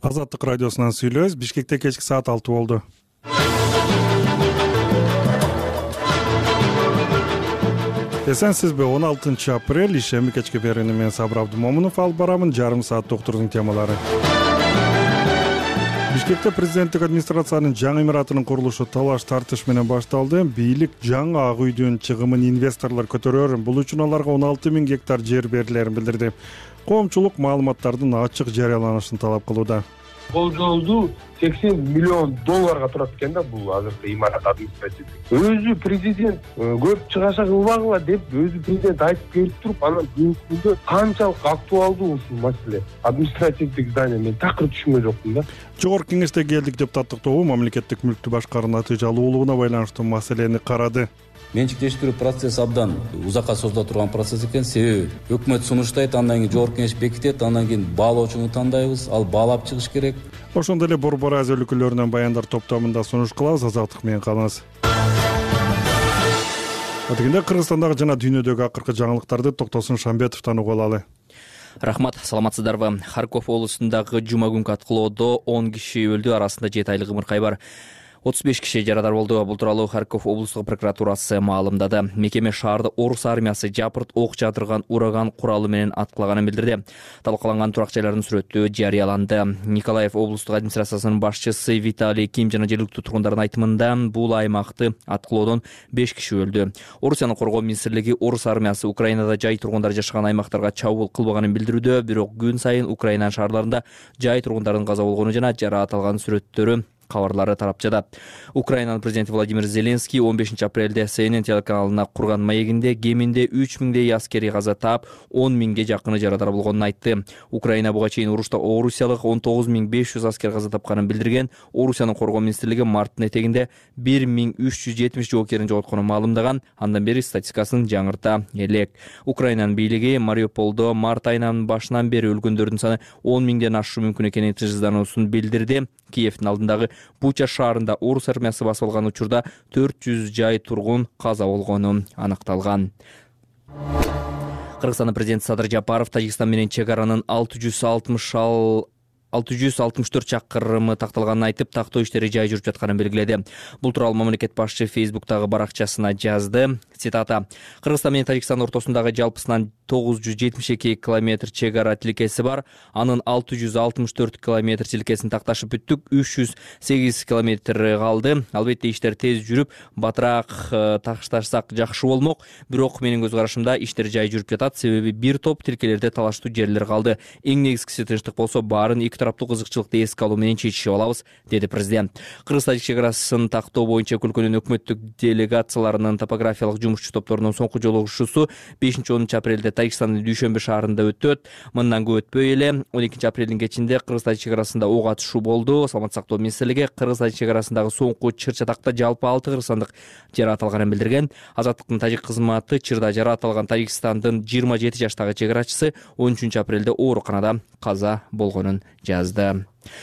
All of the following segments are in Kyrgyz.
Азаттык радиосунан сүйлөбүз. Бишкекте кечки саат 6 болду. Эсенсизби? 16 апрель ишемби кечки берүүнү мен Сабыр Абдымомунов алып барамын. Жарым саат доктурдун темалары. Бишкекте президенттик администрациянын жаңы имаратынын курулушу талаш тартыш менен башталды. Бийлик жаңы ак үйдүн чыгымын инвесторлор көтөрөр, бул үчүн аларга 16 000 гектар жер берилерин билдирди. Коомчулук маалыматтардын ачык жарыяланышын талап кылууда. Бул жолду $80 миллион турат экен да бул азыркы имарат административдик. Өзү президент көп чыгаша кылбагыла деп өзү президент айтып келип туруп, анан бүгүнкү күндө канчалык актуалдуу ушул маселе административдик здание мен такыр түшүнгөн жокмун да. Жогорку кеңеште элдик депутаттык тобу мамлекеттик мүлктү башкаруу натыйжалуулугуна байланыштуу маселени карады. Менчиктештирүү процесси абдан узакка созула турган процесс экен. Себеби өкмөт сунуштайт, андан кийин жогорку кеңеш бекитет, андан кийин баалоочуну тандайбыз, ал баалап чыгыш керек. Ошондой эле Борбор Азия өлкөлөрүнөн баяндар топтомунда сунуш кылабыз. Азаттык менен калыңыз. Атыгында Кыргызстандагы жана дүйнөдөгү акыркы жаңылыктарды Токтосун Шамбетовдон угуп алалы. Рахмат, саламатсыздарбы? Харьков облусундагы жума күнкү аткылоодо 10 киши өлдү, арасында 7 айлык ымыркай бар. 35 киши жарадар болду. Бул тууралуу Харьков облустук прокуратурасы маалымдады. Мекеме шаарды орус армиясы жапырт ок жаадырган ураган куралы менен аткылаганын билдирди. Талкаланган турак жайлардын сүрөтү жарыяланды. Николаев облустук администрациясынын башчысы Виталий Ким жана жергиликтүү тургундардын айтымында бул аймакты аткылоодон 5 киши өлдү. Орусиянын коргоо министрлиги орус армиясы Украинада жай тургундар жашаган аймактарга чабуул кылбаганын билдирүүдө, бирок күн сайын Украина шаарларында жай тургундардын каза болгону жана жараат алган сүрөттөрү кабарлары тарап жатат. Украинанын президенти Владимир Зеленский 15 апрелде CNN телеканалына курган маегинде кеминде 3000 аскери каза таап, 10 000 жакыны жарадар болгонун айтты. Украина буга чейин урушта орусиялык 19500 аскер каза тапканын билдирген. Орусиянын коргоо министрлиги марттын этегинде 1370 жоокерин жоготконун маалымдаган. Андан бери статистикасын жаңырта элек. Украинанын бийлиги Мариуполдо март айынын башынан бери өлгөндөрдүн саны 10 000ден ашышы мүмкүн экенин тыжыздануусун билдирди. Киевдин алдындагы Буча шаарында орус армиясы басып алган учурда 400 жай тургун каза болгону аныкталган. Кыргызстандын президенти Садыр Жапаров Тажикстан менен чек аранын 664 чакырымы такталганын айтып, тактоо иштери жай жүрүп жатканын белгиледи. Бул тууралуу мамлекет башчы Фейсбуктагы баракчасына жазды. Цитата: Кыргызстан менен Тажикстан ортосундагы жалпысынан 972 километр чек ара тилкеси бар. Анын 664 километр тилкесин такташып бүттүк, 308 километр калды. Албетте иштер тез жүрүп, батыраак ташташсак жакшы болмок. Бирок менин көз карашымда иштер жай жүрүп жатат, себеби бир топ тилкелерде талаштуу жерлер калды. Эң негизгиси тынчтык болсо, баарын эки тараптуу кызыкчылыкты эске алуу менен чечишип алабыз, деди президент. Кыргыз-Тажик чек арасын тактоо боюнча өлкөнүн өкмөттүк делегацияларынын топографиялык жумушчу топторунун соңку жолугушуусу 5-10 апрелде Тажикстандын Дүйшөмбү шаарында өтөт. Мындан көп өтпөй эле 12 апрелдин кечинде Кыргыз-Тажик чек арасында ок атышуу болду. Саламаттык сактоо министрлиги Кыргыз-Тажик чек арасындагы соңку чыр-чатакта жалпы 6 кыргызстандык жараат алганын билдирген. Азаттыктын тажик кызматы чырда жараат алган Тажикстандын 27 жаштагы чек арачысы 13 апрелде ооруканада каза болгонун жазды.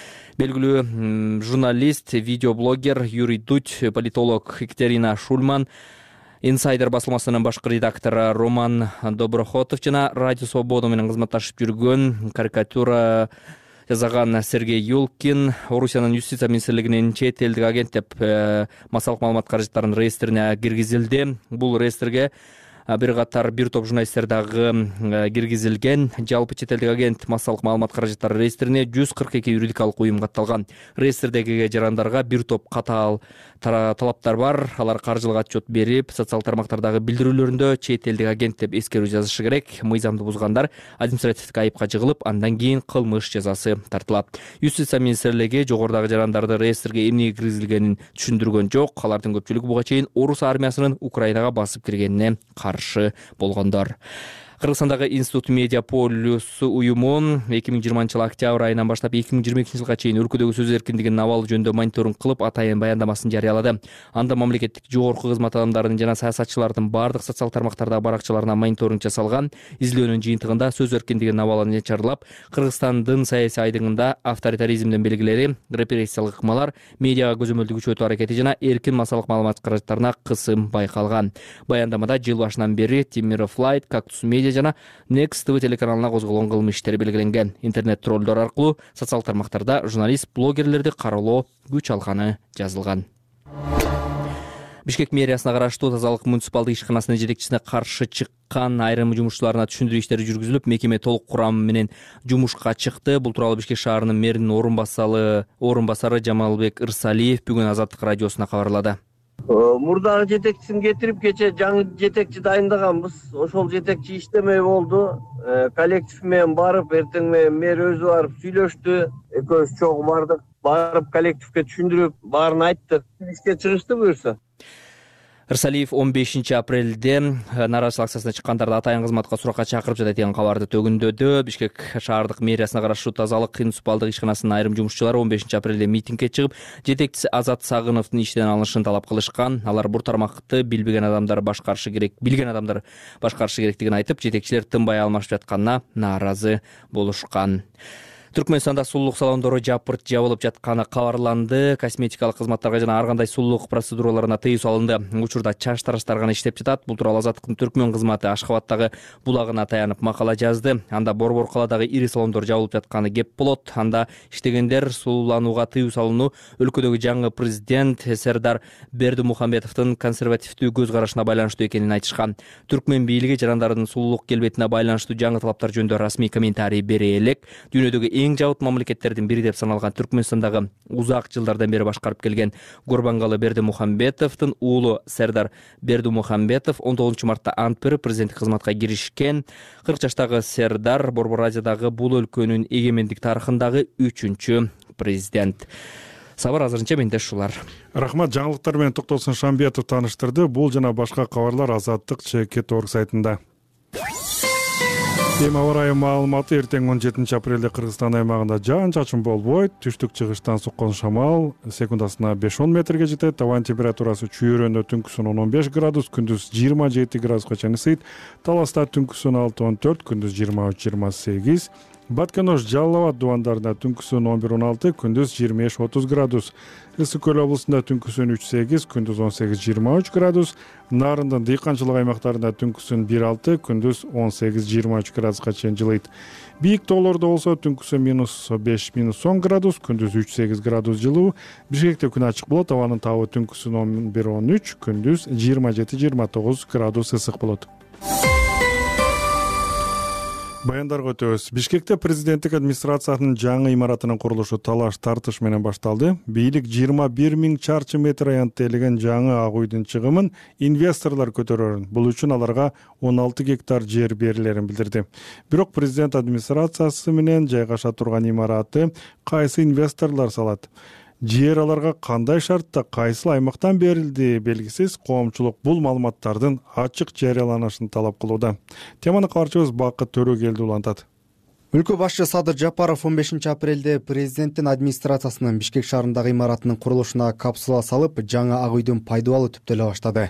Белгилүү журналист, видеоблогер Юрий Дудь, политолог Екатерина Шульман, Инсайдер басылмасынын башкы редактору Роман Доброхотов жана Радио Свобода менен кызматташып жүргөн карикатура жазган Сергей Юлкин Орусиянын юстиция министрлигинин чет элдик агент деп массалык маалымат каражаттарынын реестрине киргизилди. Бул реестрге бир катар бир топ журналисттер дагы киргизилген. Жалпы чет элдик агент массалык маалымат каражаттары реестрине 142 юридикалык уюм катталган. Реестрдеги жарандарга бир топ катаал талаптар бар. Алар каржылык отчет берип, социал тармактардагы билдирүүлөрүндө чет элдик агент деп эскерүү жазышы керек. Мыйзамды бузгандар административдик айыпка жыгылып, андан кийин кылмыш жазасы тартылат. Юстиция министрлиги жогорудагы жарандарды реестрге эмнеге киргизилгенин түшүндүргөн жок. Алардын көпчүлүгү буга чейин орус армиясынын Украинага басып киргенине каршы болгондор. Кыргызстандагы Институт Медиа Полюс уюму 2020 октябрь айынан баштап 2022 жылга чейин өлкөдөгү сөз эркиндигинин абалы жөнүндө мониторинг кылып, атайын баяндамасын жарыялады. Анда мамлекеттик жогорку кызмат адамдарынын жана саясатчылардын бардык социал тармактардагы баракчаларына мониторинг жасалган. Изилдөөнүн жыйынтыгында сөз эркиндигинин абалы начарлап, Кыргызстандын саясий айдыңында авторитаризмдин белгилери, репрессиялык ыкмалар, медиага көзөмөлдү күчөтүү аракети жана эркин массалык маалымат каражаттарына кысым байкалган. Баяндамада жыл башынан бери Темиров Лайт, Кактус Медиа жана Next TV телеканалына козголгон кылмыш иштери белгиленген. Интернет троллдор аркылуу социалдык тармактарда журналист, блогерлерди кароолоо күч алганы жазылган. Бишкек мэриясына караштуу тазалык муниципалдык ишканасынын жетекчисине каршы чыккан айрым жумушчуларына түшүндүрүү иштери жүргүзүлүп, мекеме толук курамы менен жумушка чыкты. Бул тууралуу Бишкек шаарынын мэринин орун басары Жамалбек Ырсалиев бүгүн Азаттык радиосуна кабарлады. Мурдагы жетекчисин кетирип кече жаңы жетекчи дайындаганбыз. Ошол жетекчи иштемей болду. Коллектив менен барып, эртең менен мэр өзү барып сүйлөштү. Экөөбүз чогуу бардык. Барып коллективге түшүндүрүп, баарын айттык. Ишке чыгышты буюрса. Ырсалиев 15 апрелде нааразычылык акциясына чыккандарды атайын кызматка суракка чакырып жатат деген кабарды төгүндөдү. Бишкек шаардык мэриясына караштуу тазалык муниципалдык ишканасынын айрым жумушчулары 15 апрелде митингге чыгып, жетекчиси Азат Сагыновдун иштен алынышын талап кылышкан. Алар бул тармакты билген адамдар башкарышы керектигин айтып, жетекчилер тынбай алмашып жатканына нааразы болушкан. Түркмөнстанда сулуулук салондору жабылып жатканы кабарланды. Косметикалык кызматтарга жана ар кандай сулуулук процедураларына тыюу салынды. Учурда чач тараштырган иштеп жатат. Бул тууралуу Азаттыктын Түркмөн кызматы Ашхабадтагы булагына таянып макала жазды. Анда Борбор каладагы ири салондор жабылып жатканы кеп болот. Анда иштегендер сулууланууга тыюу салынуу өлкөдөгү жаңы президент Сердар Бердимухамбетовдун консервативдүү көз карашына байланыштуу экенин айтышкан. Түркмөн бийлиги жарандардын сулуулук келбетине байланыштуу жаңы талаптар жөнүндө расмий комментарий бере элек. Дүйнөдөгү эң жабыт мамлекеттердин бири деп саналган Түркмөнстандагы узак жылдардан бери башкарып келген Гурбангалы Бердимухамбетовдун уулу Сердар Бердимухамбетов 19 мартта ант берип президенттик кызматка киришкен. 40 жаштагы Сердар Борбор Азиядагы бул өлкөнүн эгемендик тарыхындагы 3-чү президент. Сабыр азырынча менде ушулар. Рахмат, жаңылыктар менен Токтосун Шамбиятов тааныштырды. Бул жана башка кабарлар Азаттык.org сайтында. Эми аба ырайы маалыматы. Эртең 17 апрелде Кыргызстан аймагында жаан-чачын болбойт. Түштүк-чыгыштан соккон шамал секундасына 5-10 метрге жетет. Абанын температурасы чүйөрөндө түнкүсүн 15 градус, күндүз 27 градуска чейин ысыйт. Таласта түнкүсүн 6-14, күндүз 23-28. Батканош, Жалал Абад дубандарында түнкүсүн 11-16, күндүз 25-30 градус. Ысык Көл облусунда түнкүсүн 3-8, күндүз 18-23 градус. Нарындын дыйканчылык аймактарында түнкүсүн 1-6, күндүз 18-23 градуска чейин жылыйт. Бийик тоолордо болсо түнкүсүн -5-10 градус, күндүз 3-8 градус жылуу. Бишкекте күн ачык болот, абанын табы түнкүсүн 11-13, күндүз 27-29 градус ысык болот. Баяндарга өтөбүз. Бишкекте президенттик администрациянын жаңы имаратынын курулушу талаш тартыш менен башталды. Бийлик 21 000 чарчы метр аянттелген жаңы ак үйдүн чыгымын инвесторлор көтөрөрүн. Бул үчүн аларга 16 гектар жер берилерин билдирди. Бирок президент администрациясы менен жайгаша турган имараты кайсы инвесторлор салат? Жер аларга кандай шартта, кайсыл аймактан берилди белгисиз. Коомчулук бул маалыматтардын ачык жарыяланышын талап кылууда. Теманы кабарчыбыз Бакыт Төрөгелди улантат. Өлкө башчы Садыр Жапаров 15 апрелде президенттин администрациясынын Бишкек шаарындагы имаратынын курулушуна капсула салып, жаңы ак үйдүн пайдубалы түптөлө баштады.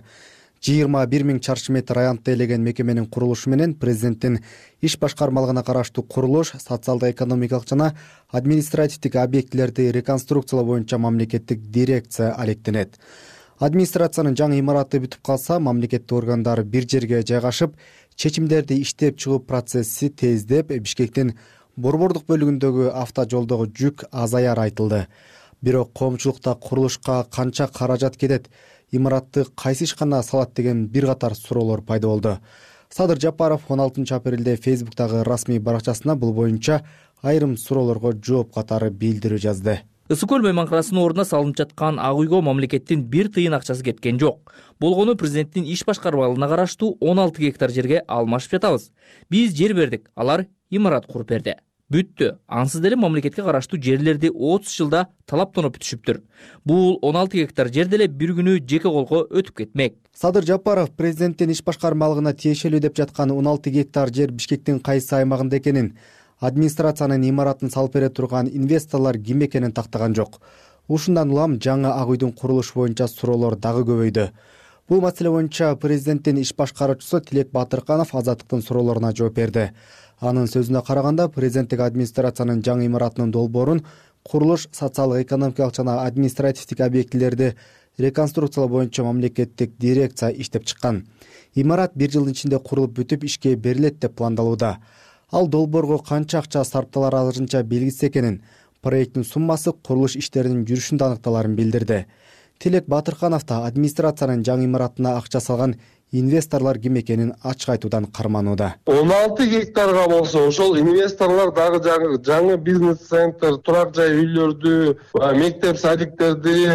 21 000 чарчы метр аянттелген мекеменин курулушу менен президенттин иш башкармалыгына караштуу курулуш, социалдык-экономикалык жана административдик объектилерди реконструкциялоо боюнча мамлекеттик дирекция алектенет. Администрациянын жаңы имараты бүтүп калса, мамлекеттик органдар бир жерге жайгашып, чечимдерди иштеп чыгуу процесси тездеп, Бишкектин борбордук бөлүгүндөгү автожолдогу жүк азаяр айтылды. Бирок коомчулукта курулушка канча каражат кетет, имаратты кайсы ишкана салат деген бир катар суроолор пайда болду. Садыр Жапаров 16 апрелде Фейсбуктагы расмий баракчасына бул боюнча айрым суроолорго жооп катары билдирүү жазды. Ысык Көл мейманканасынын ордуна салынып жаткан ак үйгө мамлекеттин бир тыйын акчасы кеткен жок. Болгону президенттин иш башкармалыгына караштуу 16 гектар жерге алмашып жатабыз. Биз жер бердик, алар имарат куруп берди. Бүттү. Ансыз деле мамлекетке караштуу жерлерди 30 жылда талаптанып бүтүшүптүр. Бул 16 гектар жер деле бир күнү жеке колго өтүп кетмек. Садыр Жапаров президенттин иш башкармалыгына тиешелүү деп жаткан 16 гектар жер Бишкектин кайсы аймагында экенин, администрациянын имаратын салып бере турган инвесторлор ким экенин тактаган жок. Ушундан улам жаңы ак үйдүн курулушу боюнча суроолор дагы көбөйдү. Бул маселе боюнча президенттин иш башкаруучусу Тилек Батырканов Азаттыктын суроолоруна жооп берди. Анын сөзүнө караганда, президенттик администрациянын жаңы имаратынын долбоорун курулуш, социалдык-экономикалык жана административдик объектилерди реконструкциялоо боюнча мамлекеттик дирекция иштеп чыккан. Имарат 1 жылдын ичинде курулуп бүтүп ишке берилет деп пландалууда. Ал долбоорго канча акча сарпталар азырынча белгисиз экенин, проекттин суммасы курулуш иштеринин жүрүшүндө аныкталарын билдирди. Тилек Батырканов да администрациянын жаңы имаратына акча салган инвесторлор ким экенин ачык айтуудан карманууда. 16 гектарга болсо ошол инвесторлор дагы жаңы бизнес-центр, турак жай үйлөрдү, мектеп садиктерди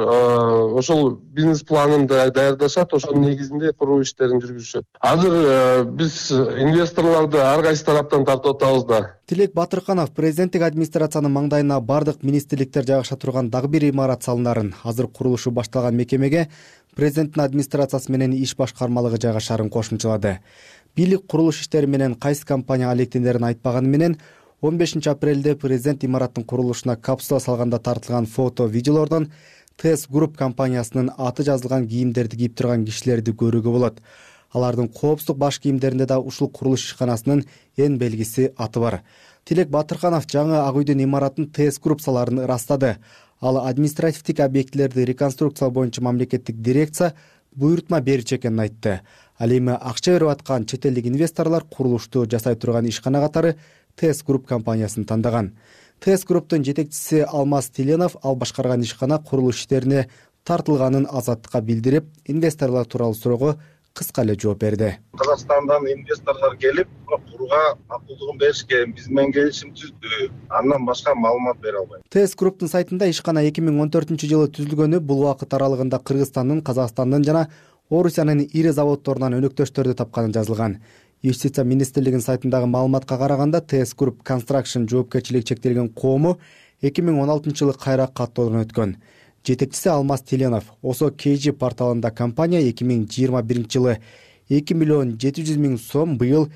алар ошол бизнес планын даярдашат, ошонун негизинде куруу иштерин жүргүзүшөт. Азыр биз инвесторлорду ар кайсы тараптан тартып атабыз да. Тилек Батырканов президенттик администрациянын маңдайына бардык министрликтер жайгаша турган дагы бир имарат салынарын, азыр курулушу башталган мекемеге президенттин администрациясы менен иш башкармалыгы жайгашарын кошумчалады. Бийлик курулуш иштери менен кайсы компания алектендерин айтпаганы менен 15 апрелде президент имараттын курулушуна капсула салганда тартылган фото, видеолордон ТС Group компаниясынын аты жазылган кийимдерди кийип турган кишилерди көрүүгө болот. Алардын коопсуздук баш кийимдеринде да ушул курулуш ишканасынын эн белгиси аты бар. Тилек Батырканов жаңы Ак үйдүн имаратын ТС Group саларын ырастады. Ал административдик объектилерди реконструкциялоо боюнча мамлекеттик дирекция буйрутма берчү экенин айтты. Ал эми акча берип аткан чет элдик инвесторлор курулушту жасай турган ишкана катары ТС Group компаниясын тандаган. ТС Group'тун жетекчиси Алмаз Тиленов ал башкарган ишкана курулуш иштерине тартылганын Азаттыкка билдирип, инвесторлор тууралуу суроого кыска эле жооп берди. Казакстандан инвесторлор келип, курууга макулдугун беришкен, биз менен келишим түздү. Андан башка маалымат бере албайм. ТС Group'тун сайтында ишкана 2014-жылы түзүлгөнү, бул убакыт аралыгында Кыргызстандын, Казакстандын жана Орусиянын ири заводдорунан өнөктөштөрдү тапканы жазылган. Юстиция министрлигинин сайтындагы маалыматка караганда, ТС Group Construction жоопкерчилиги чектелген коому 2016-жылы кайра каттоодон өткөн. Жетекчиси Алмаз Тиленов Осо KG порталында компания 2021-жылы 2 миллион 700 миң сом, быйыл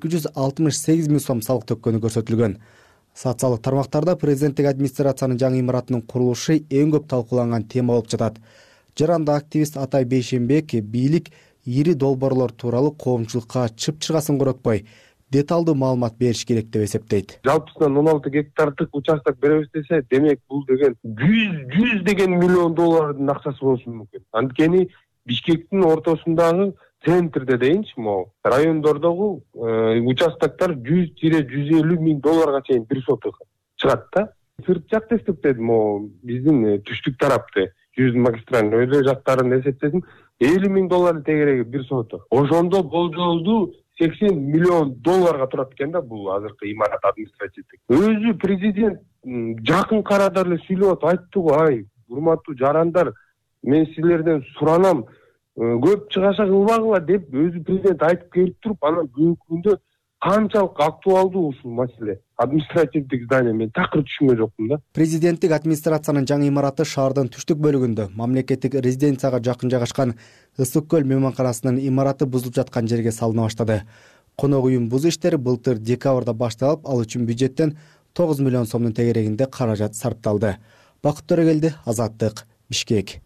268 миң сом салык төккөнү көрсөтүлгөн. Социалдык тармактарда президенттик администрациянын жаңы имаратынын курулушу эң көп талкууланган тема болуп жатат. Жаранда активист Атай Бейшенбек бийлик ири долбоорлор тууралуу коомчулукка чып-чыргасын коротпой, деталдуу маалымат бериш керек деп эсептейт. Жалпысынан 16 гектардык участок беребиз десе, демек бул деген 100 деген миллион доллардын акчасы болушу мүмкүн. Анткени Бишкектин ортосундагы центрде дейинчи, могу райондордогу участоктор 100-150 миң долларга чейин бир соток чыгат да. Сырт жакты эсептедим, могу биздин түштүк тарапты 100 магистралдын өйдө жактарын эсептедим, 50 миң доллар тегереги бир соток. Ошондо болжолду 80 миллион долларга турат экен да бул азыркы имарат административдик. Өзү президент жакын карада эле сүйлөп айтты го, ай, урматтуу жарандар, мен силерден суранам, көп чыгаша кылбагыла деп өзү президент айтып келип туруп, анан бүгүнкү күндө канчалык актуалдуу ушул маселе. Административдик здание мен такыр түшүнгөн жокмун да. Президенттик администрациянын жаңы имараты шаардын түштүк бөлүгүндө мамлекеттик резиденцияга жакын жайгашкан Ысык көл мейманканасынын имараты бузулуп жаткан жерге салына баштады. Конок үйүн бузуу иштери былтыр декабрда башталып, ал үчүн бюджеттен 9 миллион сомдун тегерегинде каражат сарпталды. Бакыт Төрөгелди, Азаттык, Бишкек.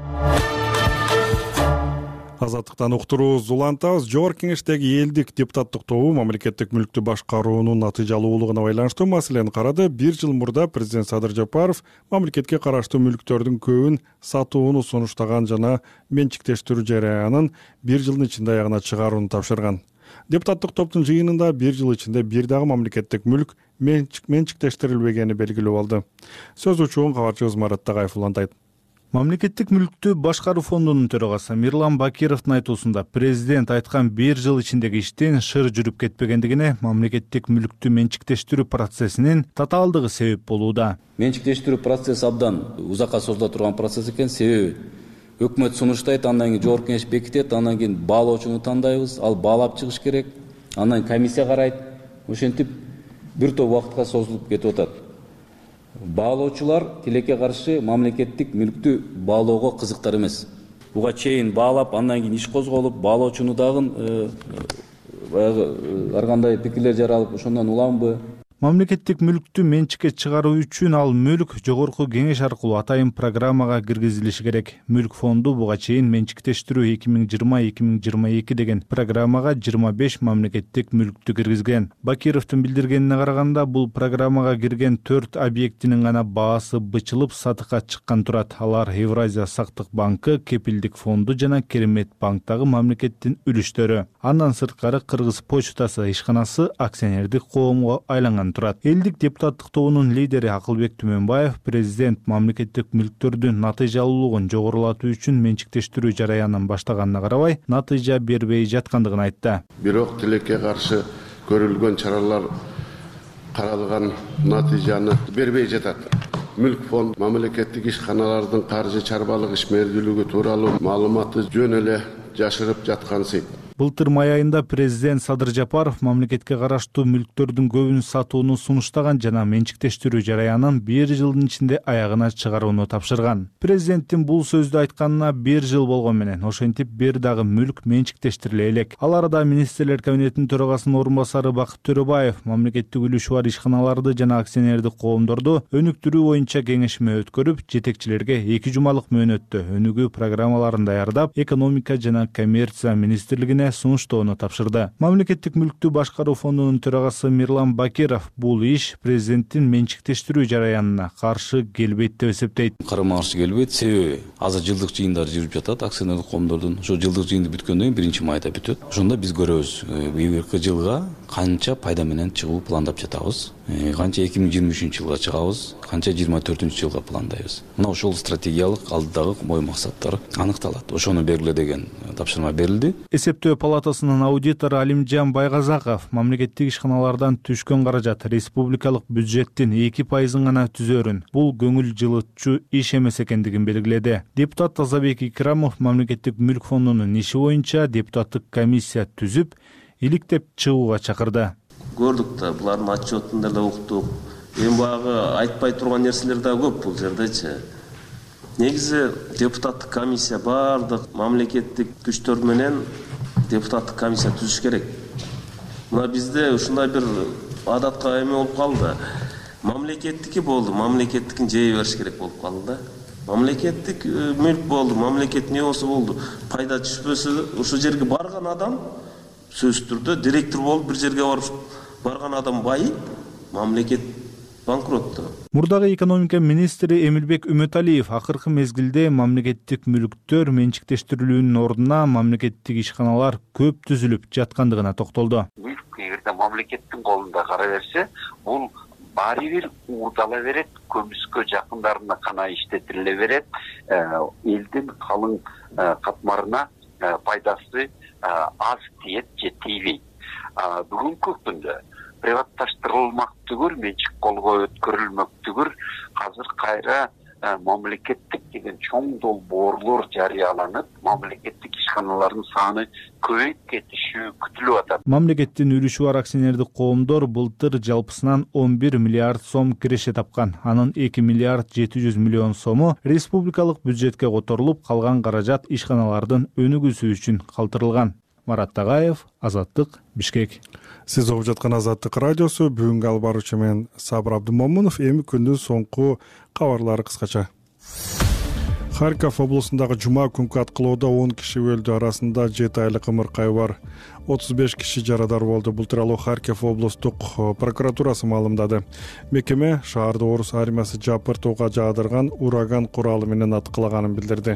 Азаттыктан уктуруубуз улантабыз. Жогорку кеңештеги элдик депутаттык тобу мамлекеттик мүлктү башкаруунун натыйжалуулугуна байланыштуу маселени карады. 1 жыл мурда президент Садыр Жапаров мамлекетке караштуу мүлктөрдүн көбүн сатууну сунуштаган жана менчиктештирүү жараянын 1 жылдын ичинде аягына чыгарууну тапшырган. Депутаттык топтун жыйынында 1 жыл ичинде бир дагы мамлекеттик мүлк менчиктештирилбегени белгилүү болду. Сөз учуун кабарчыбыз Марат Тагаев улантат. Мамлекеттик мүлктү башкаруу фондунун төрагасы Мирлан Бакировдун айтуусунда президент айткан 1 жыл ичиндеги иштин шыр жүрүп кетпегендигине мамлекеттик мүлктү менчиктештирүү процессинин татаалдыгы себеп болууда. Менчиктештирүү процесси абдан узакка созула турган процесс экен, себеби өкмөт сунуштайт, андан кийин жогорку кеңеш бекитет, андан кийин баалоочуну тандайбыз, ал баалап чыгыш керек, андан комиссия карайт, ошентип бир топ убакытка созулуп кетип атат. Баалоочулар тилекке каршы мамлекеттик мүлктү баалоого кызыктар эмес. Буга чейин баалап, андан кийин иш козголуп, баалоочуну дагы баягы ар кандай пикирлер жаралып, ошондон уламбы? Мамлекеттик мүлктү менчикке чыгаруу үчүн ал мүлк жогорку кеңеш аркылуу атайын программага киргизилиши керек. Мүлк фонду буга чейин менчиктештирүү 2020-2022 деген программага 25 мамлекеттик мүлктү киргизген. Бакировдун билдиргенине караганда, бул программага кирген 4 объектинин гана баасы бычылып сатыкка чыккан турат. Алар Евразия сактык банкы, Кепилдик фонду жана Керемет банктагы мамлекеттин үлүштөрү. Андан сырткары Кыргыз почтасы ишканасы акционердик коомго айланган турат. Элдик депутаттык тобунун лидери Акылбек Түмөнбаев президент мамлекеттик мүлктөрдүн натыйжалуулугун жогорулатуу үчүн менчиктештирүү жараянын баштаганына карабай, натыйжа бербей жаткандыгын айтты. Бирок тилекке каршы көрүлгөн чаралар каралган натыйжаны бербей жатат. Мүлк фонд мамлекеттик ишканалардын каржы чарбалык ишмердүүлүгү тууралуу маалыматты жөн эле жашырып жаткансыйт. Былтыр май айында президент Садыр Жапаров мамлекетке караштуу мүлктөрдүн көбүн сатууну сунуштаган жана менчиктештирүү жараянын 1 жылдын ичинде аягына чыгарууну тапшырган. Президенттин бул сөздү айтканына 1 жыл болгон менен ошентип бир дагы мүлк менчиктештириле элек. Ал арада министрлер кабинетинин төрагасынын орун басары Бакыт Төрөбаев мамлекеттик үлүшү бар ишканаларды жана акционердик коомдорду өнүктүрүү боюнча кеңешме өткөрүп, жетекчилерге 2 жумалык мөөнөттө өнүгүү программаларын даярдап, экономика жана коммерция министрлигине сунуштоону тапшырды. Мамлекеттик мүлктү башкаруу фондунун төрагасы Мирлан Бакиров бул иш президенттин менчиктештирүү жараянына каршы келбейт деп эсептейт. Карама каршы келбейт, себеби азыр жылдык жыйындар жүрүп жатат акционерлик коомдордун. Ошо жылдык жыйынды бүткөндөн кийин 1-майда бүтөт. Ошондо биз көрөбүз, бийирки жылга канча пайда менен чыгуу пландап жатабыз, канча 2023 жылга чыгабыз, канча 24 жылга пландайбыз. Мына ошол стратегиялык алдыдагы ой максаттар аныкталат. Ошону белгиле деген тапшырма берилди. Эсептөө палатасынын аудитору Алимжан Байгазаков мамлекеттик ишканалардан түшкөн каражат республикалык бюджеттин 2% гана түзөрүн, бул көңүл жылытчу иш эмес экендигин белгиледи. Депутат Азабек Икрамов мамлекеттик мүлк фондунун иши боюнча депутаттык комиссия түзүп, иликтеп чыгууга чакырды. Көрдүк да, булардын отчетун деле уктук. Эми багы айтпай турган нерселер да көп бул жердечи. Негизи депутаттык комиссия бардык мамлекеттик күчтөр менен депутаттык комиссия түзүш керек. Мына бизде ушундай бир адатка эме болуп калды. Мамлекеттики болду, мамлекеттикин жей бериш керек болуп калды да. Мамлекеттик мүлк болду, мамлекеттин эосу болду. Пайда түшпөсө ошол жерге барган адам сөзсүз түрдө директор болуп бир жерге барган адам байыйт, мамлекет банкротту. Мурдагы экономика министри Эмилбек Үмөталиев акыркы мезгилде мамлекеттик мүлктөр менчиктештирилүүнүн ордуна мамлекеттик ишканалар көп түзүлүп жаткандыгына токтолду. Мүлк эгерде мамлекеттин колунда кала берсе, бул баары бир уурдала берет, көмүскө жакындарына гана иштетиле берет, элдин калың катмарына пайдасы аз тиет же тийбейт. Бүгүнкү күндө приватташтырылмак түгүл, менчик колго өткөрүлмөк түгүл, азыр кайра мамлекеттик деген чоң долбоорлор жарыяланып, мамлекеттик ишканалардын саны көбөйүп кетиши күтүлүп атат. Мамлекеттин үлүшү бар акционердик коомдор былтыр жалпысынан 11 миллиард сом киреше тапкан. Анын 2 миллиард 700 миллион сому республикалык бюджетке которулуп, калган каражат ишканалардын өнүгүүсү үчүн калтырылган. Марат Тагаев, Азаттык, Бишкек. Сиз угуп жаткан Азаттык радиосу, бүгүнкү алып баруучу мен Сабыр Абдымомунов. Эми күндүн соңку кабарлары кыскача. Харьков облусундагы жума күнкү аткылоодо 10 киши өлдү, арасында 7 айлык ымыркай бар. 35 киши жарадар болду. Бул тууралуу Харьков облустук прокуратурасы маалымдады. Мекеме шаарды орус армиясы жапыртууга жаадырган ураган куралы менен аткылаганын билдирди.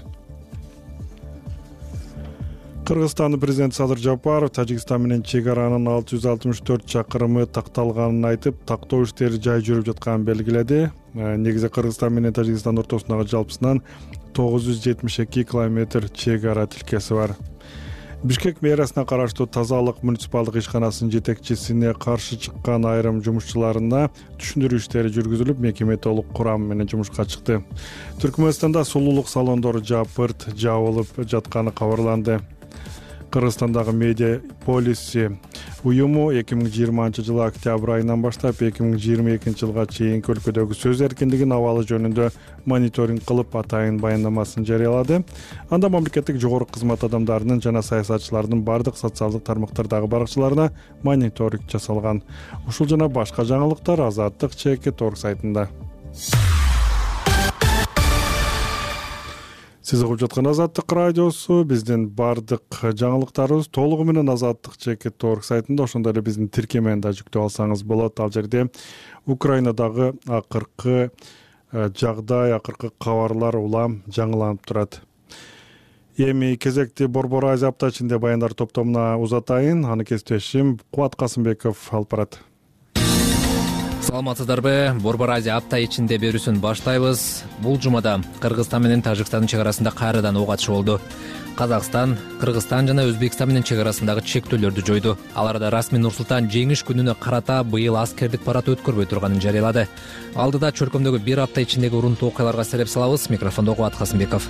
Кыргызстандын президенти Садыр Жапаров Тажикстан менен чек аранын 664 чакырымы такталганын айтып, тактоо иштери жай жүрүп жатканын белгиледи. Негизи Кыргызстан менен Тажикстан ортосундагы жалпысынан 972 километр чек ара тилкеси бар. Бишкек мэриясына караштуу тазалык муниципалдык ишканасынын жетекчисине каршы чыккан айрым жумушчуларына түшүндүрүү иштери жүргүзүлүп, мекеме толук курам менен жумушка чыкты. Түркмөнстанда сулуулук салондору жабылып жатканы кабарланды. Кыргызстандагы медиа полиси уюму 2020 жылы октябрь айынан баштап 2022 жылга чейинки өлкөдөгү сөз эркиндигинин абалы жөнүндө мониторинг кылып атайын баяндамасын жарыялады. Анда мамлекеттик жогорку кызмат адамдарынын жана саясатчылардын бардык социалдык тармактардагы баракчыларына мониторинг жасалган. Ушул жана башка жаңылыктар Азаттык ЧК.org сайтында. Сиз угуп жаткан Азаттык радиосу, биздин бардык жаңылыктарыбыз толугу менен Азаттык ЧК.org сайтында, ошондой эле биздин тиркемени да жүктөп алсаңыз болот. Ал жерде Украинадагы акыркы жагдай, акыркы кабарлар улам жаңыланып турат. Эми кезекти Борбор Азия апта ичинде баяндар топтомуна узатайын. Аны кесиптешим Кубат Касымбеков алып барат. Саламатсыздарбы? Борбор Азия апта ичинде берүүсүн баштайбыз. Бул жумада Кыргызстан менен Тажикстандын чек арасында кайрадан ок атышы болду. Казакстан, Кыргызстан жана Өзбекстан менен чек арасындагы чектөөлөрдү жойду. Ал арада расмий Нур-Султан жеңиш күнүнө карата быйыл аскердик парад өткөрбөй турганын жарыялады. Алдыда чөлкөмдөгү бир апта ичиндеги урунтуу окуяларга сереп салабыз. Микрофондо Кубат Касымбеков.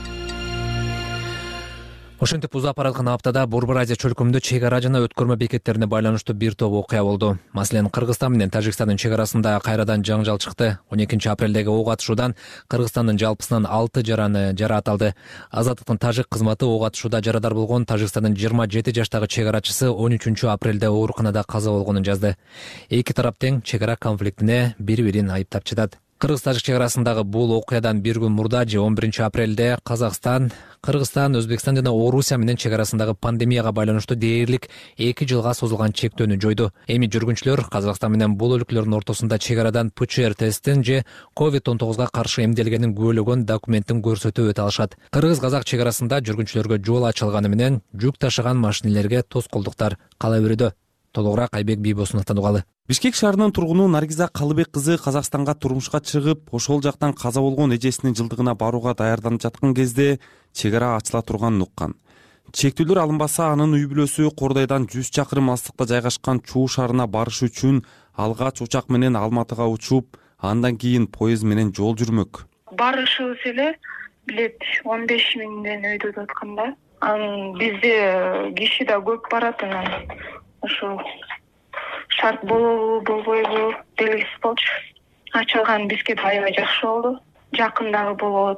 Ошентип узап бараткан аптада Борбор Азия чөлкөмүндө чек ара жана өткөрмө бекеттерине байланыштуу бир топ окуя болду. Маселен, Кыргызстан менен Тажикстандын чек арасында кайрадан жаңжал чыкты. 12 апрелдеги ок атышуудан Кыргызстандын жалпысынан 6 жараны жараат алды. Азаттыктын тажик кызматы ок атышууда жарадар болгон Тажикстандын 27 жаштагы чек арачысы 13 апрелде ооруканада каза болгонун жазды. Эки тарап тең чек ара конфликтине бири-бирин айыптап жатат. Кыргыз-Тажик чек арасындагы бул окуядан бир күн мурда 11 апрелде Казакстан, Кыргызстан, Өзбекстан жана Орусия менен чек арасындагы пандемияга байланыштуу дээрлик 2 жылга созулган чектөөнү жойду. Эми жүргүнчүлөр Казакстан менен бул өлкөлөрдүн ортосунда чек арадан ПЦР тесттин же COVID-19 каршы эмделгенин күбөлөгөн документтин көрсөтүп өтө алышат. Кыргыз-казак чек арасында жүргүнчүлөргө жол ачылганы менен жүк ташыган машинелерге тоскоолдуктар кала берүүдө. Толугураак Айбек Бийбосуновдон угалы. Бишкек шаарынын тургуну Наргиза Калыбек кызы Казакстанга турмушка чыгып, ошол жактан каза болгон эжесинин жылдыгына барууга даярданып жаткан кезде чек ара ачыла турганын уккан. Чектөөлөр алынбаса, анын үй бүлөсү Кордойдон 100 чакырым алыстыкта жайгашкан Чуу шаарына барыш үчүн алгач учак менен Алматыга учуп, андан кийин поезд менен жол жүрмөк. Барышыбыз эле билет 15 миңден өйдөп атканда. Бизде киши да көп барат, ошо шарт болобу болбойбу белгисиз болчу. Ачылган бизге да аябай жакшы болду. Жакындагы болот.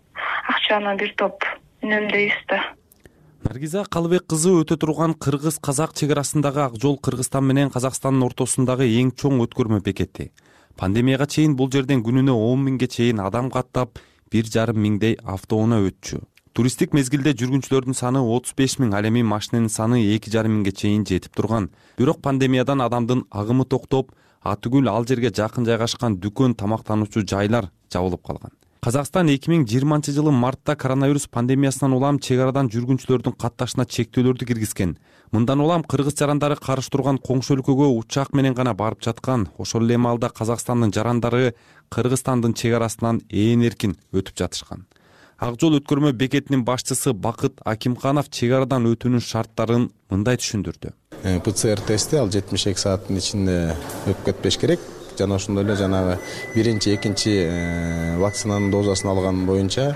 Акчаны бир топ үнөмдөйбүз да. Наргиза Калыбек кызы өтө турган кыргыз-казак чек арасындагы ак жол Кыргызстан менен Казакстандын ортосундагы эң чоң өткөрмө бекети. Пандемияга чейин бул жерден күнүнө 10 миңге чейин адам каттап, 1,5 миңдей автоунаа өтчү. Туристтик мезгилде жүргүнчүлөрдүн саны 35 миң, ал эми машиненин саны 2,5 миңге чейин жетип турган. Бирок пандемиядан адамдын агымы токтоп, атүгүл ал жерге жакын жайгашкан дүкөн, тамактануучу жайлар жабылып калган. Казакстан 2020 жылы мартта коронавирус пандемиясынан улам чек арадан жүргүнчүлөрдүн катташына чектөөлөрдү киргизген. Мындан улам кыргыз жарандары каршы турган коңшу өлкөгө учак менен гана барып жаткан. Ошол эле маалда Казакстандын жарандары Кыргызстандын чек арасынан ээн эркин өтүп жатышкан. Ак жол өткөрмө бекетинин башчысы Бакыт Акимханов чек арадан өтүүнүн шарттарын мындай түшүндүрдү. ПЦР тести ал 72 сааттын ичинде өтүп кетпеш керек. Жана ошондой эле жанагы биринчи, экинчи вакцинанын дозасын алган боюнча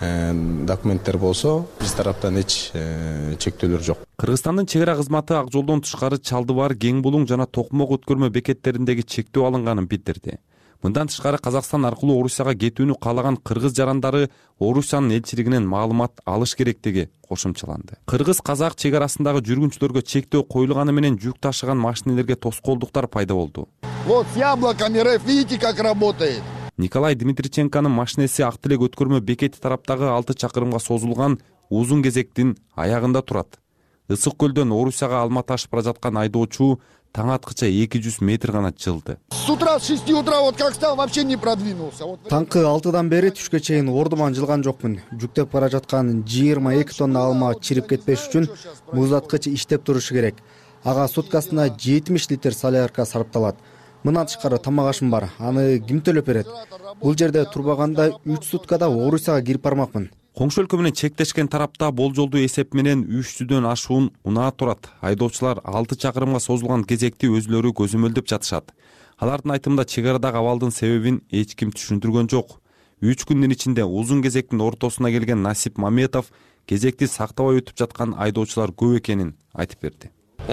документтер болсо, биз тараптан эч чектөөлөр жок. Кыргызстандын чек ара кызматы ак жолдон тышкары Чалдыбар, Кең Булуң жана Токмок өткөрмө бекеттериндеги чектөө алынганын билдирди. Мындан тышкары Казакстан аркылуу Орусияга кетүүнү каалаган кыргыз жарандары Орусиянын элчилигинен маалымат алыш керектиги кошумчаланды. Кыргыз-казак чек арасындагы жүргүнчүлөргө чектөө коюлганы менен жүк ташыган машинелерге тоскоолдуктар пайда болду. Вот с яблоками РФ, видите, как работает. Николай Дмитриченконун машинеси Ак Тилек өткөрмө бекети тараптагы 6 чакырымга созулган узун кезектин аягында турат. Ысык көлдөн Орусияга Алматы ашып бара жаткан айдоочу таң аткыча 200 метр гана жылды. С утра, с 6 утра, вот как стал, вообще не продвинулся. Таңкы 6-дан бери түшкө чейин ордуман жылган жокмун. Жүктөп бара жаткан 22 тонна алма чирип кетпеш үчүн муздаткыч иштеп турушу керек. Ага суткасына 70 литр солярка сарпталат. Мындан тышкары тамак ашым бар. Аны ким төлөп берет? Бул жерде турбаганда 3 суткада Орусияга кирип бармакмын. Коңшу өлкө менен чектешкен тарапта болжолдуу эсеп менен 300дөн ашуун унаа турат. Айдоочулар 6 чакырымга созулган кезекти өзүлөрү көзөмөлдөп жатышат. Алардын айтымында чек арадагы абалдын себебин эч ким түшүндүргөн жок. 3 күндүн ичинде узун кезектин ортосуна келген Насип Маметов кезекти сактабай өтүп жаткан айдоочулар көп экенин айтып берди.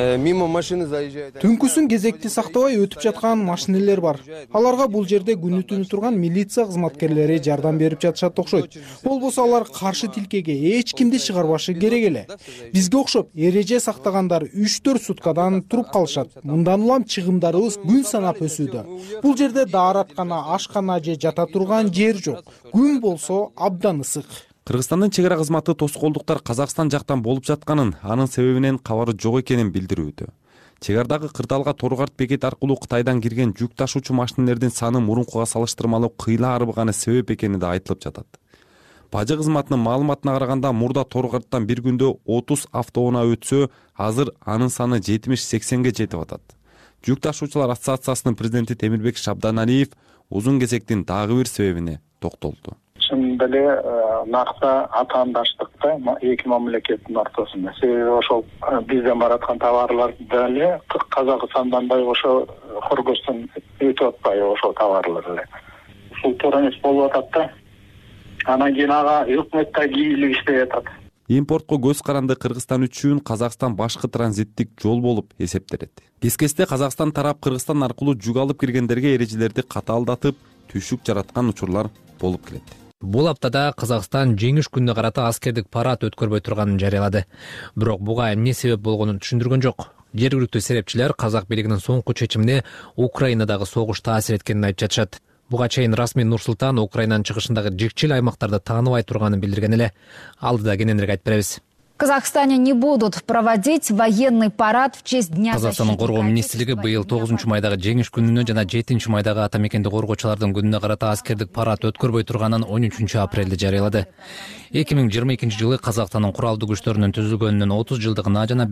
Түнкүсүн кезекти сактабай өтүп жаткан машинелер бар. Аларга бул жерде күнү түнү турган милиция кызматкерлери жардам берип жатышат окшойт. Болбосо алар каршы тилкеге эч кимди чыгарбашы керек эле. Бизге окшоп эреже сактагандар 3-4 суткадан туруп калышат. Мындан улам чыгымдарыбыз күн санап өсүүдө. Бул жерде даараткана, ашкана же жата турган жер жок. Күн болсо абдан ысык. Кыргызстандын чек ара кызматы тоскоолдуктар Казакстан жактан болуп жатканын, анын себебинен кабары жок экенин билдирүүдө. Чек арадагы Кырдаалга Торгарт бекети аркылуу Кытайдан кирген жүк ташуучу машинелердин саны мурункуга салыштырмалуу кыйла арбыганы себеп экени да айтылып жатат. Бажы кызматынын маалыматына караганда мурда Торгарттан бир күндө 30 автоунаа өтсө, азыр анын саны 70-80ге жетип атат. Жүк ташуучулар ассоциациясынын президенти Темирбек Шабданалиев узун кезектин дагы бир себебине токтолду. Чын эле накта атаандаштыкта эки мамлекеттин ортосунда. Себеби ошол бизден бараткан товарлар деле Казакстандан да ошо Кыргызстан өтүп атпайбы ошол товарлар эле. Ушул туура эмес болуп атат да. Анан кийин ага өкмөт да кийлик иштеп атат. Импортко көз каранды Кыргызстан үчүн Казакстан башкы транзиттик жол болуп эсептелет. Кескесте Казакстан тарап Кыргызстан аркылуу жүк алып киргендерге эрежелерди катаалдатып, түшүк жараткан учурлар болуп келет. Бул аптада Казакстан жеңиш күнүнө карата аскердик парад өткөрбөй турганын жарыялады. Бирок буга эмне себеп болгонун түшүндүргөн жок. Жергиликтүү серепчилер казак бийлигинин соңку чечимине Украинадагы согуш таасир эткенин айтып жатышат. Буга чейин расмий Нур-Султан Украинанын чыгышындагы жикчил аймактарды тааныбай турганын билдирген эле. Алдыда кененирээк айтып беребиз. В Казахстане не будут проводить военный парад в честь Дня защиты. Казакстандын коргоо министрлиги быйыл 9 майдагы жеңиш күнүнө жана 7 майдагы ата мекенди коргоочулардын күнүнө карата аскердик парад өткөрбөй турганын 13 апрелде жарыялады. 2022 жылы Казакстандын куралдуу күчтөрүнүн түзүлгөнүнүн 30 жылдыгына жана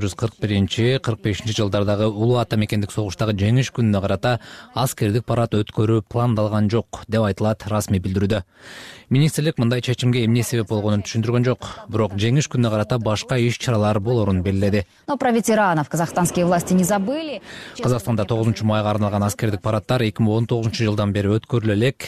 1941-45 жылдардагы улуу ата мекендик согуштагы жеңиш күнүнө карата аскердик парад өткөрүү пландалган жок деп айтылат расмий билдирүүдө. Министрлик мындай чечимге эмне себеп болгонун түшүндүргөн жок, бирок жеңиш күнүнө карата башка иш-чаралар болорун белгиледи. Но про ветеранов казахстанские власти не забыли. Казакстанда 9 майга арналган аскердик параддар 2019 жылдан бери өткөрүлө элек.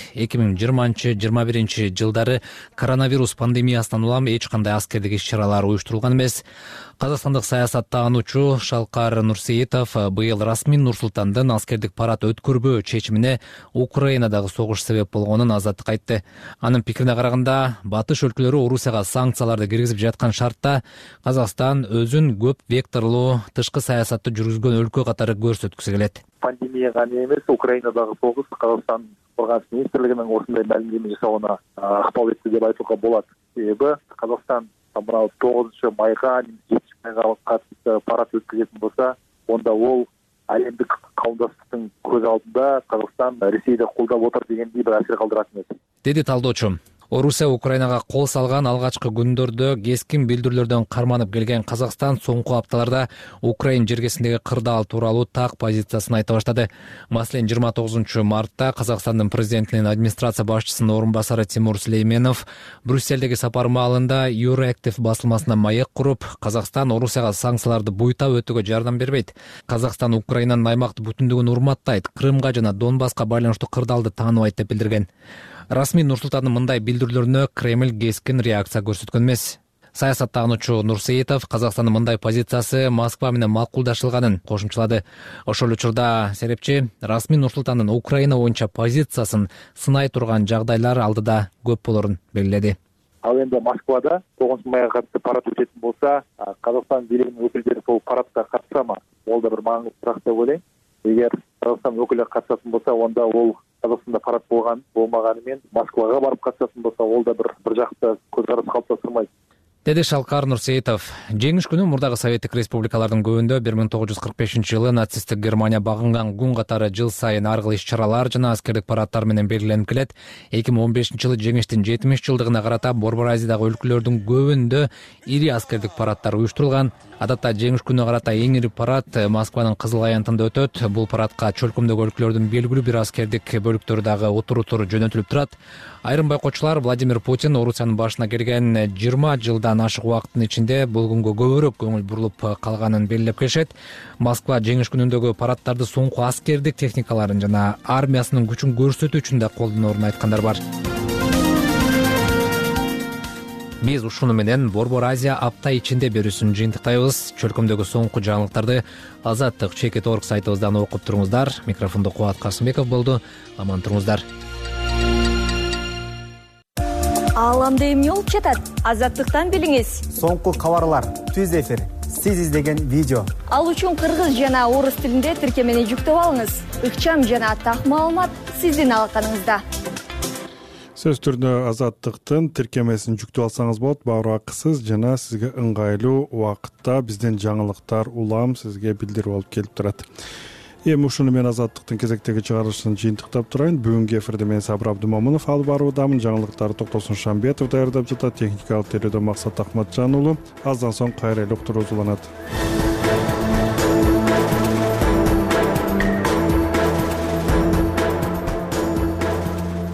2020-21 жылдары коронавирус пандемиясынан улам эч кандай аскердик иш-чаралар уюштурулган эмес. Казакстандык саясаттануучу Шалкар Нурсеитов быйыл расмий Нур-Султандын аскердик парад өткөрбөө чечимине Украинадагы согуш себеп болгонун азаттыкка айтты. Анын пикирине караганда, батыш өлкөлөрү Орусияга санкцияларды киргизип жаткан шартта Казакстан өзүн көп векторлуу тышкы саясатты жүргүзгөн өлкө катары көрсөткүсү келет. Пандемия гана эмес, Украинадагы согуш Казакстан Коргонуч министрлигинин осундай маалимдеме жасауына ыкпал этти деп айтууга болот. Себеби Казакстан мына 9 майга, 7 майга катышып парад өткөзөтүн болсо, онда ол әлемдик кауымдастыктын көз алдында Казакстан Ресейди колдоп отур дегендей бир асир калтырат эмес. Деди талдоочу. Орусия Украинага кол салган алгачкы күндөрдө кескин билдирүүлөрдөн карманып келген Казакстан соңку апталарда Украин жергесиндеги кырдаал тууралуу так позициясын айта баштады. Маселен, 29 мартта Казакстандын президентинин администрация башчысынын орун басары Тимур Сүлейменов Брюссельдеги сапар маалында Euroactiv басылмасына маек куруп, Казакстан Орусияга санкцияларды буйтап өтүүгө жардам бербейт. Казакстан Украинанын аймактык бүтүндүгүн урматтайт, Крымга жана Донбасска байланыштуу кырдаалды тааныбайт деп билдирген. Расмий Нур-Султандын мындай билдирүүлөрүнө Кремль кескин реакция көрсөткөн эмес. Саясаттануучу Нурсеитов Казакстандын мындай позициясы Москва менен макулдашылганын кошумчалады. Ошол учурда серепчи расмий Нур-Султандын Украина боюнча позициясын сынай турган жагдайлар алдыда көп болорун белгиледи. Ал эми Москвада 9 майга катышып парад өтөтүн болсо, Казакстан бийлигинин өкүлдөрү сол парадка катышамы? Ол да бир маңыздуу сурак деп ойлойм. Эгер Казакстан өкүлдөрү катышатын болсо, онда ол Казакстанда парад болмаганы менен Москвага барып катышатын болсо, ол да бир жакты көз караш калыптастырмайт. Деди Шалкар Нурсеитов. Жеңиш күнү мурдагы Советтик республикалардын көбүндө 1945 жылы нацисттик Германия багынган күн катары жыл сайын ар кыл иш-чаралар жана аскердик парадтар менен белгиленип келет. 2015 жылы жеңиштин 70 жылдыгына карата Борбор Азиядагы өлкөлөрдүн көбүндө ири аскердик парадтар уюштурулган. Адатта жеңиш күнүнө карата эң ири парад Москванын Кызыл аянтында өтөт. Бул парадка чөлкөмдөгү өлкөлөрдүн белгилүү бир аскердик бөлүктөрү дагы отур жөнөтүлүп турат. Айрым байкоочулар Владимир Путин Орусиянын башына келген 20 жылдан ашык убакыттын ичинде бул күнгө көбүрөөк көңүл бурулуп калганын белгилеп келишет. Москва жеңиш күнүндөгү парадтарды соңку аскердик техникаларын жана армиясынын күчүн көрсөтүү үчүн да колдоноорун айткандар бар. Биз ушуну менен Борбор Азия апта ичинде берүүсүн жыйынтыктайбыз. Чөлкөмдөгү соңку жаңылыктарды Азаттык Чекит Орг сайтыбыздан окуп туруңуздар. Микрофондо Кубат Касымбеков болду. Аман туруңуздар. Ааламда эмне болуп жатат? Азаттыктан билиңиз. Соңку кабарлар, түз эфир, сиз издеген видео. Ал үчүн кыргыз жана орус тилинде тиркемени жүктөп алыңыз. Ыкчам жана так маалымат сиздин алаканыңызда. Сөз түрдө Азаттыктын тиркемесин жүктөп алсаңыз болот. Баураксыз жана сизге ыңгайлуу убакытта бизден жаңылыктар улам сизге билдирип алып келип турат. Эми ушуну мен Азаттыктын кезектеги чыгарылышын жыйынтыктап турайын. Бүгүнкү эфирде мен Сабыр Абдымомунов алып баруудамын. Жаңылыктарды Токтосун Шамбетов даярдап жатат. Техникалык тейлөөдө Максат Акматжан уулу. Аздан соң кайра эле уктуруубуз уланат.